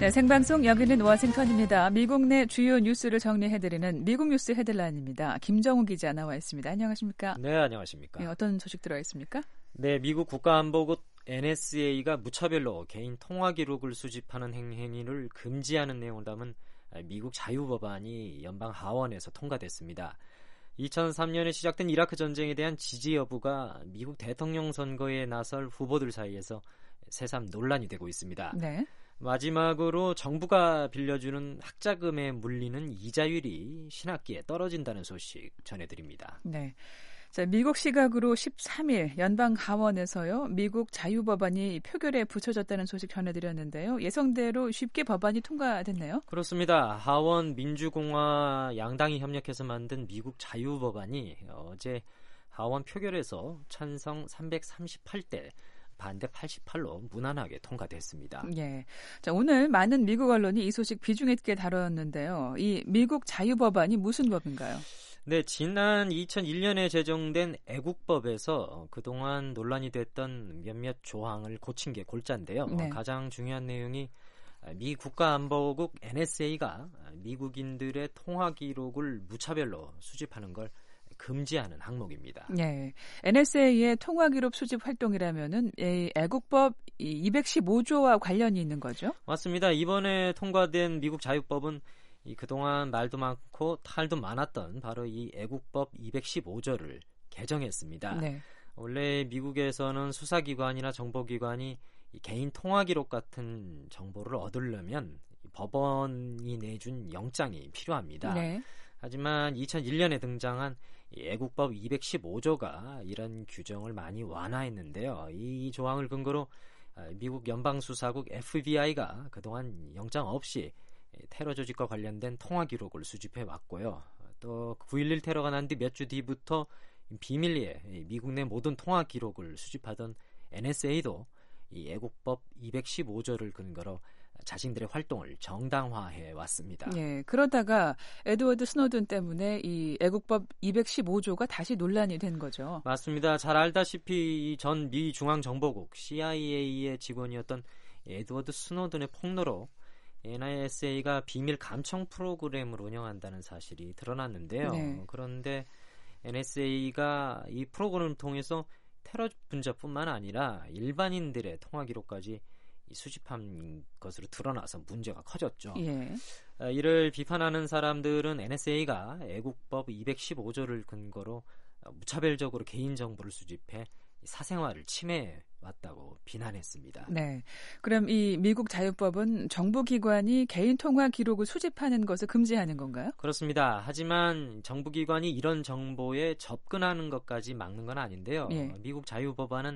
네, 생방송 여기는 워싱턴입니다. 미국 내 주요 뉴스를 정리해드리는 미국 뉴스 헤드라인입니다. 김정우 기자 나와 있습니다. 안녕하십니까? 네, 안녕하십니까? 네, 어떤 소식 들어와 있습니까? 네, 미국 국가안보국 NSA가 무차별로 개인 통화 기록을 수집하는 행위를 금지하는 내용을 담은 미국 자유법안이 연방 하원에서 통과됐습니다. 2003년에 시작된 이라크 전쟁에 대한 지지 여부가 미국 대통령 선거에 나설 후보들 사이에서 새삼 논란이 되고 있습니다. 네. 마지막으로 정부가 빌려주는 학자금에 물리는 이자율이 신학기에 떨어진다는 소식 전해드립니다. 네. 자, 미국 시각으로 13일 연방 하원에서요. 미국 자유법안이 표결에 붙여졌다는 소식 전해드렸는데요. 예상대로 쉽게 법안이 통과됐네요. 그렇습니다. 하원 민주공화 양당이 협력해서 만든 미국 자유법안이 어제 하원 표결에서 찬성 338대 반대 88로 무난하게 통과됐습니다. 예. 자, 오늘 많은 미국 언론이 이 소식 비중 있게 다뤘는데요. 이 미국 자유법안이 무슨 법인가요? 네, 지난 2001년에 제정된 애국법에서 그동안 논란이 됐던 몇몇 조항을 고친 게 골자인데요. 네. 가장 중요한 내용이 미 국가안보국 NSA가 미국인들의 통화 기록을 무차별로 수집하는 걸 금지하는 항목입니다. 네, NSA의 통화 기록 수집 활동이라면은 애국법 215조와 관련이 있는 거죠? 맞습니다. 이번에 통과된 미국 자유법은 그동안 말도 많고 탈도 많았던 바로 이 애국법 215조를 개정했습니다. 네. 원래 미국에서는 수사기관이나 정보기관이 개인 통화 기록 같은 정보를 얻으려면 법원이 내준 영장이 필요합니다. 네. 하지만 2001년에 등장한 애국법 215조가 이런 규정을 많이 완화했는데요. 이 조항을 근거로 미국 연방수사국 FBI가 그동안 영장 없이 테러 조직과 관련된 통화 기록을 수집해 왔고요. 또 9.11 테러가 난 뒤 몇 주 뒤부터 비밀리에 미국 내 모든 통화 기록을 수집하던 NSA도 이 애국법 215조를 근거로 자신들의 활동을 정당화해 왔습니다. 예, 그러다가 에드워드 스노든 때문에 이 애국법 215조가 다시 논란이 된 거죠. 맞습니다. 잘 알다시피 전 미 중앙정보국 CIA의 직원이었던 에드워드 스노든의 폭로로 NSA가 비밀 감청 프로그램을 운영한다는 사실이 드러났는데요. 네. 그런데 NSA가 이 프로그램을 통해서 테러 분자뿐만 아니라 일반인들의 통화 기록까지 수집한 것으로 드러나서 문제가 커졌죠. 예. 이를 비판하는 사람들은 NSA가 애국법 215조를 근거로 무차별적으로 개인정보를 수집해 사생활을 침해왔다고 비난했습니다. 네. 그럼 이 미국 자유법은 정부기관이 개인 통화 기록을 수집하는 것을 금지하는 건가요? 그렇습니다. 하지만 정부기관이 이런 정보에 접근하는 것까지 막는 건 아닌데요. 예. 미국 자유법안은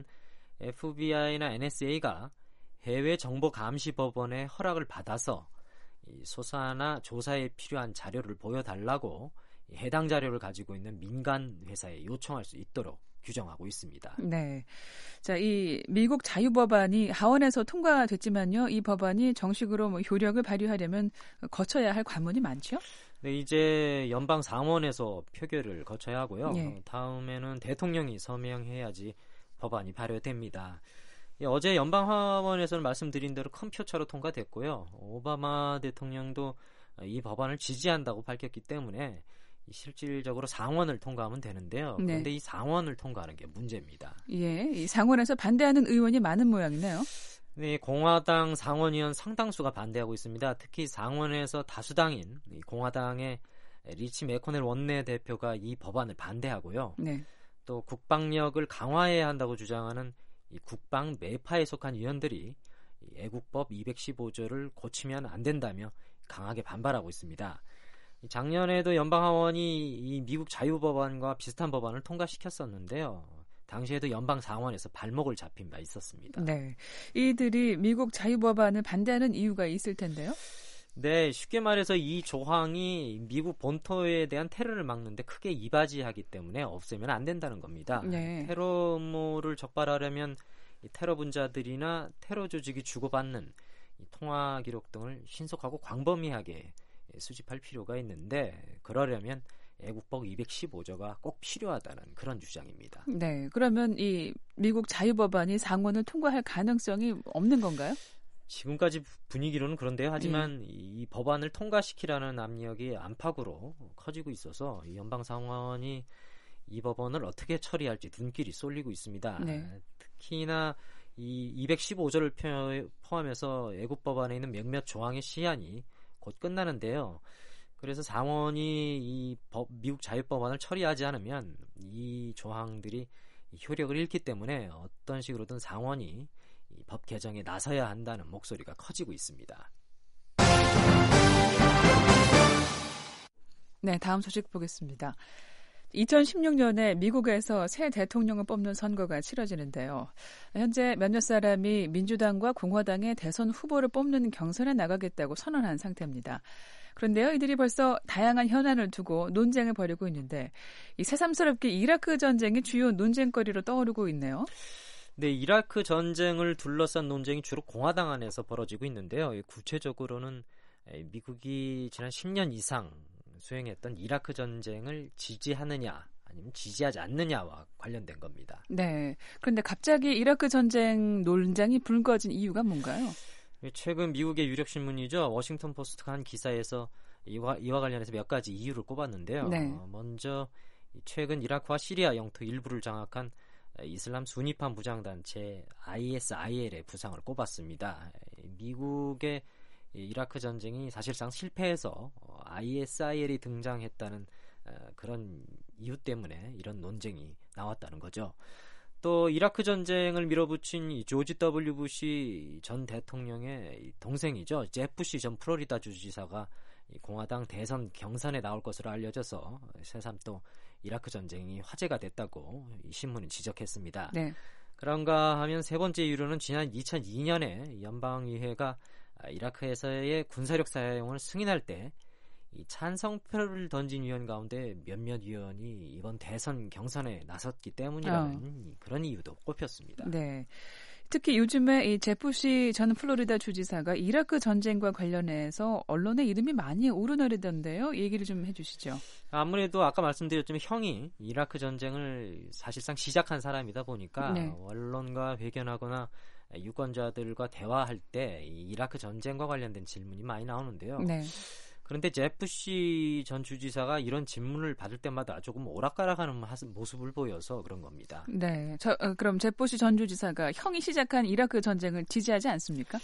FBI나 NSA가 해외 정보 감시 법원의 허락을 받아서 이 수사나 조사에 필요한 자료를 보여달라고 해당 자료를 가지고 있는 민간 회사에 요청할 수 있도록 규정하고 있습니다. 네. 자, 이 미국 자유법안이 하원에서 통과됐지만요, 이 법안이 정식으로 효력을 발휘하려면 거쳐야 할 관문이 많죠? 네, 이제 연방 상원에서 표결을 거쳐야 하고요. 예. 다음에는 대통령이 서명해야지 법안이 발효됩니다. 어제 연방하원에서는 말씀드린 대로 큰 표차로 통과됐고요. 오바마 대통령도 이 법안을 지지한다고 밝혔기 때문에 실질적으로 상원을 통과하면 되는데요. 네. 그런데 이 상원을 통과하는 게 문제입니다. 예, 이 상원에서 반대하는 의원이 많은 모양이네요. 네, 공화당 상원의원 상당수가 반대하고 있습니다. 특히 상원에서 다수당인 공화당의 리치 매코넬 원내대표가 이 법안을 반대하고요. 네. 또 국방력을 강화해야 한다고 주장하는 이 국방 매파에 속한 의원들이 이 애국법 215조를 고치면 안 된다며 강하게 반발하고 있습니다. 작년에도 연방하원이 이 미국 자유법안과 비슷한 법안을 통과시켰었는데요. 당시에도 연방 상원에서 발목을 잡힌 바 있었습니다. 네, 이들이 미국 자유법안을 반대하는 이유가 있을 텐데요. 네, 쉽게 말해서 이 조항이 미국 본토에 대한 테러를 막는데 크게 이바지하기 때문에 없애면 안 된다는 겁니다. 네. 테러 음모를 적발하려면 이 테러 분자들이나 테러 조직이 주고받는 이 통화 기록 등을 신속하고 광범위하게 수집할 필요가 있는데 그러려면 애국법 215조가 꼭 필요하다는 그런 주장입니다. 네, 그러면 이 미국 자유법안이 상원을 통과할 가능성이 없는 건가요? 지금까지 분위기로는 그런데요. 하지만 이 법안을 통과시키라는 압력이 안팎으로 커지고 있어서 연방 상원이 이 법안을 어떻게 처리할지 눈길이 쏠리고 있습니다. 네. 특히나 이 215조를 포함해서 애국 법안에 있는 몇몇 조항의 시한이 곧 끝나는데요. 그래서 상원이 이 미국 자유법안을 처리하지 않으면 이 조항들이 효력을 잃기 때문에 어떤 식으로든 상원이 이 법 개정에 나서야 한다는 목소리가 커지고 있습니다. 네, 다음 소식 보겠습니다. 2016년에 미국에서 새 대통령을 뽑는 선거가 치러지는데요. 현재 몇몇 사람이 민주당과 공화당의 대선 후보를 뽑는 경선에 나가겠다고 선언한 상태입니다. 그런데요, 이들이 벌써 다양한 현안을 두고 논쟁을 벌이고 있는데 이 새삼스럽게 이라크 전쟁이 주요 논쟁거리로 떠오르고 있네요. 네, 이라크 전쟁을 둘러싼 논쟁이 주로 공화당 안에서 벌어지고 있는데요. 구체적으로는 미국이 지난 10년 이상 수행했던 이라크 전쟁을 지지하느냐 아니면 지지하지 않느냐와 관련된 겁니다. 네, 그런데 갑자기 이라크 전쟁 논쟁이 불거진 이유가 뭔가요? 최근 미국의 유력 신문이죠. 워싱턴 포스트가 한 기사에서 이와 관련해서 몇 가지 이유를 꼽았는데요. 네. 먼저 최근 이라크와 시리아 영토 일부를 장악한 이슬람 순위파 무장단체 ISIL의 부상을 꼽았습니다. 미국의 이라크 전쟁이 사실상 실패해서 ISIL이 등장했다는 그런 이유 때문에 이런 논쟁이 나왔다는 거죠. 또 이라크 전쟁을 밀어붙인 이 조지 W. 부시 전 대통령의 동생이죠. 제프 부시 전 플로리다 주지사가 공화당 대선 경선에 나올 것으로 알려져서 새삼 또 이라크 전쟁이 화제가 됐다고 이 신문은 지적했습니다. 네. 그런가 하면 세 번째 이유로는 지난 2002년에 연방의회가 이라크에서의 군사력 사용을 승인할 때 이 찬성표를 던진 위원 가운데 몇몇 위원이 이번 대선 경선에 나섰기 때문이라는 그런 이유도 꼽혔습니다. 네. 특히 요즘에 이 제프 부시 전 플로리다 주지사가 이라크 전쟁과 관련해서 언론에 이름이 많이 오르내리던데요. 얘기를 좀 해주시죠. 아무래도 아까 말씀드렸지만 형이 이라크 전쟁을 사실상 시작한 사람이다 보니까 네. 언론과 회견하거나 유권자들과 대화할 때 이라크 전쟁과 관련된 질문이 많이 나오는데요. 네. 그런데 제프 부시 전 주지사가 이런 질문을 받을 때마다 조금 오락가락하는 모습을 보여서 그런 겁니다. 네. 그럼 제프 부시 전 주지사가 형이 시작한 이라크 전쟁을 지지하지 않습니까?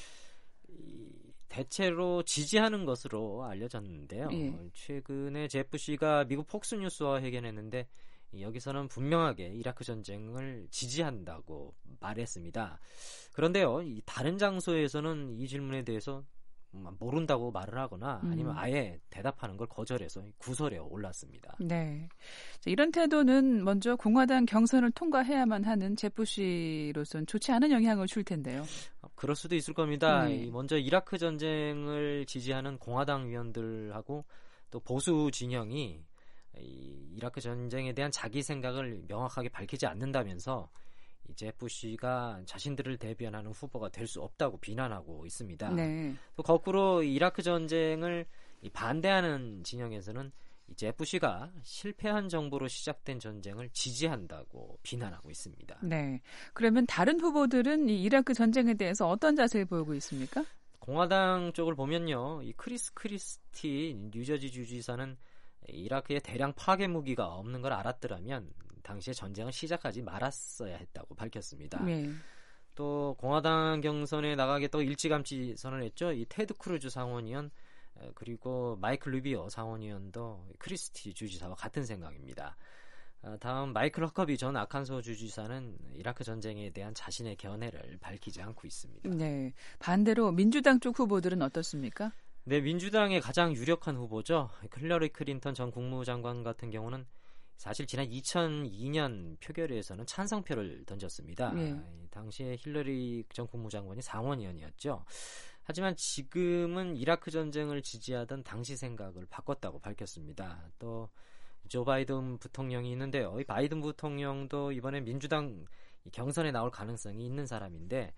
대체로 지지하는 것으로 알려졌는데요. 예. 최근에 제프 부시가 미국 폭스뉴스와 회견했는데 여기서는 분명하게 이라크 전쟁을 지지한다고 말했습니다. 그런데요, 이 다른 장소에서는 이 질문에 대해서 모른다고 말을 하거나 아니면 아예 대답하는 걸 거절해서 구설에 올랐습니다. 네. 이런 태도는 먼저 공화당 경선을 통과해야만 하는 제프 부시로서는 좋지 않은 영향을 줄 텐데요. 그럴 수도 있을 겁니다. 네. 먼저 이라크 전쟁을 지지하는 공화당 위원들하고 또 보수 진영이 이라크 전쟁에 대한 자기 생각을 명확하게 밝히지 않는다면서 제프 부시가 자신들을 대변하는 후보가 될 수 없다고 비난하고 있습니다. 네. 또 거꾸로 이라크 전쟁을 반대하는 진영에서는 제프 부시가 실패한 정부로 시작된 전쟁을 지지한다고 비난하고 있습니다. 네. 그러면 다른 후보들은 이 이라크 전쟁에 대해서 어떤 자세를 보이고 있습니까? 공화당 쪽을 보면요, 이 크리스 크리스티 뉴저지 주지사는 이라크에 대량 파괴 무기가 없는 걸 알았더라면 당시에 전쟁을 시작하지 말았어야 했다고 밝혔습니다. 네. 또 공화당 경선에 나가겠다고 일찌감치 선언했죠. 이 테드 크루즈 상원의원 그리고 마이클 루비오 상원의원도 크리스티 주지사와 같은 생각입니다. 다음 마이클 허커비 전 아칸소 주지사는 이라크 전쟁에 대한 자신의 견해를 밝히지 않고 있습니다. 네. 반대로 민주당 쪽 후보들은 어떻습니까? 네, 민주당의 가장 유력한 후보죠. 힐러리 클린턴 전 국무장관 같은 경우는 사실 지난 2002년 표결에서는 찬성표를 던졌습니다. 네. 당시에 힐러리 전 국무장관이 상원의원이었죠. 하지만 지금은 이라크 전쟁을 지지하던 당시 생각을 바꿨다고 밝혔습니다. 또 조 바이든 부통령이 있는데요. 이 바이든 부통령도 이번에 민주당 경선에 나올 가능성이 있는 사람인데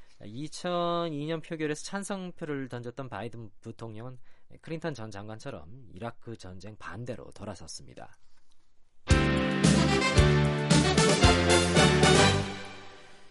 2002년 표결에서 찬성표를 던졌던 바이든 부통령은 클린턴 전 장관처럼 이라크 전쟁 반대로 돌아섰습니다.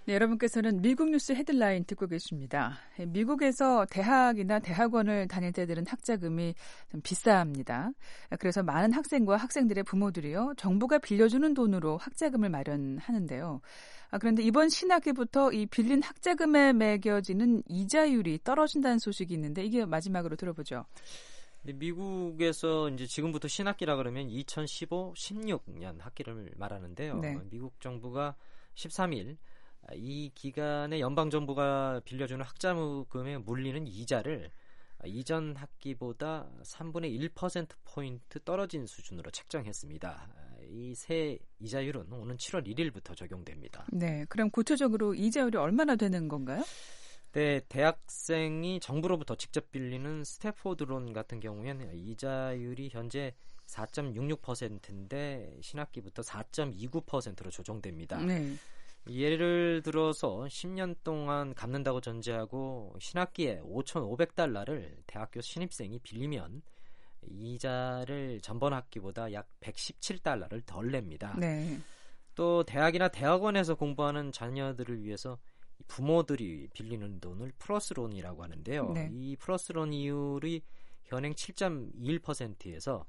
네, 여러분께서는 미국 뉴스 헤드라인 듣고 계십니다. 미국에서 대학이나 대학원을 다닐 때들은 학자금이 좀 비쌉니다. 그래서 많은 학생과 학생들의 부모들이요, 정부가 빌려주는 돈으로 학자금을 마련하는데요. 그런데 이번 신학기부터 이 빌린 학자금에 매겨지는 이자율이 떨어진다는 소식이 있는데 이게 마지막으로 들어보죠. 미국에서 이제 지금부터 신학기라 그러면 2015-16년 학기를 말하는데요. 네. 미국 정부가 13일 이 기간에 연방정부가 빌려주는 학자금에 물리는 이자를 이전 학기보다 3분의 1%포인트 떨어진 수준으로 책정했습니다. 이 새 이자율은 오는 7월 1일부터 적용됩니다. 네, 그럼 구체적으로 이자율이 얼마나 되는 건가요? 네, 대학생이 정부로부터 직접 빌리는 스태포드론 같은 경우에는 이자율이 현재 4.66%인데 신학기부터 4.29%로 조정됩니다. 네. 예를 들어서 10년 동안 갚는다고 전제하고 신학기에 $5,500를 대학교 신입생이 빌리면 이자를 전번 학기보다 약 $117를 덜 냅니다. 네. 또 대학이나 대학원에서 공부하는 자녀들을 위해서 부모들이 빌리는 돈을 플러스론이라고 하는데요. 네. 이 플러스론 이율이 현행 7.21%에서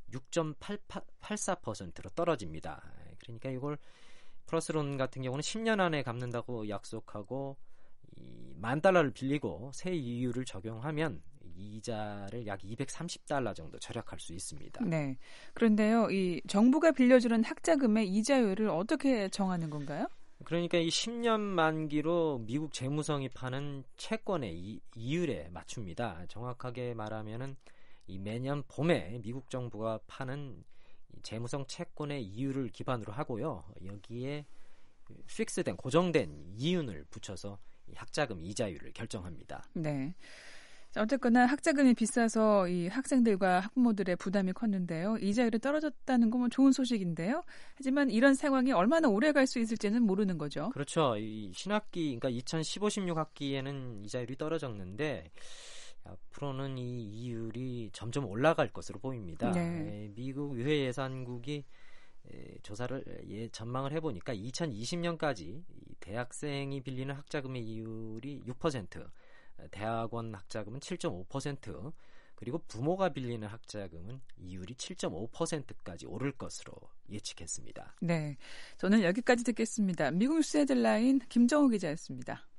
6.84%로 떨어집니다. 그러니까 이걸 플러스론 같은 경우는 10년 안에 갚는다고 약속하고 $10,000를 빌리고 새 이율을 적용하면 이자를 약 $230 정도 절약할 수 있습니다. 네. 그런데요, 이 정부가 빌려주는 학자금의 이자율을 어떻게 정하는 건가요? 그러니까 이 10년 만기로 미국 재무성이 파는 채권의 이율에 맞춥니다. 정확하게 말하면은 이 매년 봄에 미국 정부가 파는 재무성 채권의 이율을 기반으로 하고요. 여기에 픽스된 고정된 이윤을 붙여서 이 학자금 이자율을 결정합니다. 네. 어쨌거나 학자금이 비싸서 이 학생들과 학부모들의 부담이 컸는데요. 이자율이 떨어졌다는 건 좋은 소식인데요. 하지만 이런 상황이 얼마나 오래 갈 수 있을지는 모르는 거죠. 그렇죠. 이 신학기, 그러니까 2015-16 학기에는 이자율이 떨어졌는데 앞으로는 이 이율이 점점 올라갈 것으로 보입니다. 네. 미국 의회 예산국이 조사를 전망을 해보니까 2020년까지 대학생이 빌리는 학자금의 이율이 6%, 대학원 학자금은 7.5%, 그리고 부모가 빌리는 학자금은 이율이 7.5%까지 오를 것으로 예측했습니다. 네, 저는 여기까지 듣겠습니다. 미국 뉴스 헤드라인 김정우 기자였습니다.